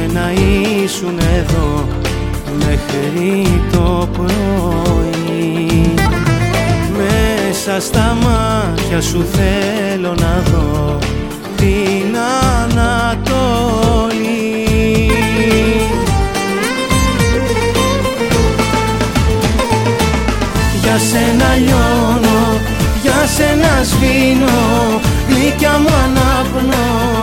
να ήσουν εδώ μέχρι το πρωί. Μέσα στα μάτια σου θέλω να δω την Ανατολή. Για σένα λιώνω, για σένα σβήνω, γλυκιά μου ανάπνω